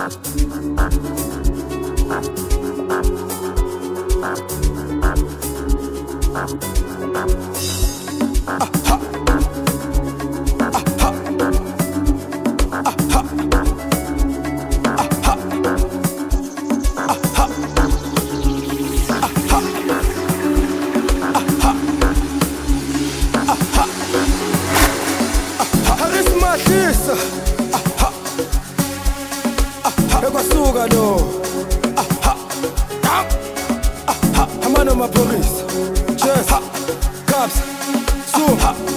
Ekwasuka lo amano mapolice chess cops so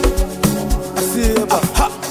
asiba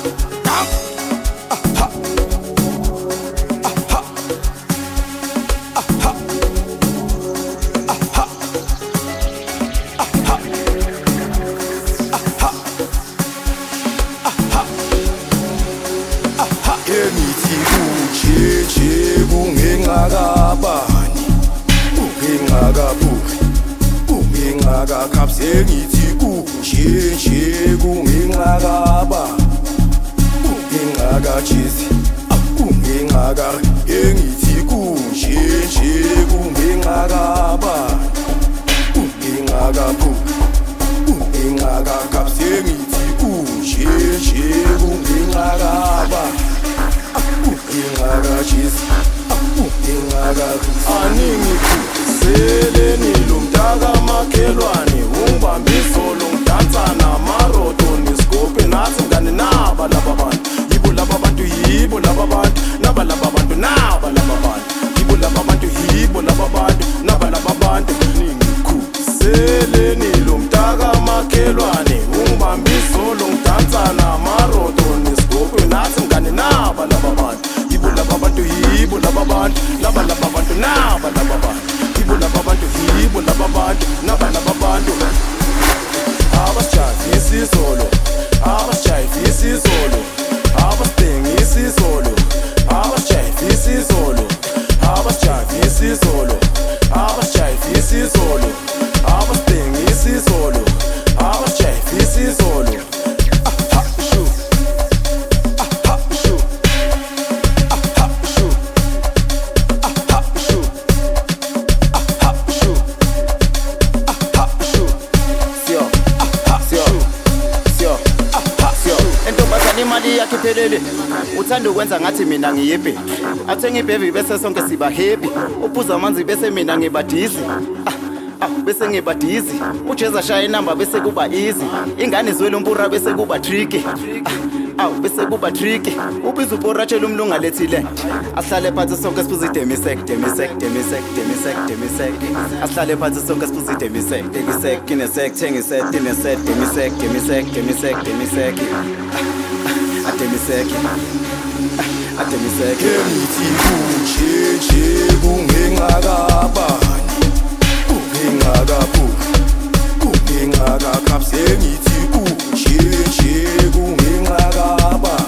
Kaps engithi kunje kungingakaba kungingaka cheese kungingaka engithi kunje kungingakaba kungingaka kungingaka kaps engithi kunje kungingakaba kungingaka cheese kungingaka aningi seleni lumtaka makhelwane ungibambisolo ngidansa namarodo niskope nathi ngane naba laba bantu yibo laba bantu yibo laba bantu naba laba bantu naba laba bantu yibo laba bantu yibo laba bantu naba laba bantu seleni lumtaka makhelwane ungibambisolo ngidansa namarodo niskope nathi ngane naba laba bantu yibo laba bantu yibo laba bantu naba laba bantu naba laba bantu laba bantu yibo laba bantu naba laba bantu abasijayivisa izolo abasijayivisa izolo abasithengisa izolo abasijayivisa izolo abasijayivisa izolo abasijayivisa izolo abasithengisa izolo abasijayivisa izolo uthanda ukwenza ngathi mina ngiyibhe athenga ibhevi bese sonke siba happy uphuza amanzi bese mina ngibadizi bese ngibadizi ujeza shaya inamba bese kuba easy ingane izwele umpura bese kuba tricky bese kuba tricky ubiza uporatshela umlunga lethile asihlale phansi sonke siphuze demisek asihlale phansi sonke siphuze demisek kinesek thengisek dinesek demisek engithi kunje kungingakabani kungingaka kaps engithi kunje kungingakabani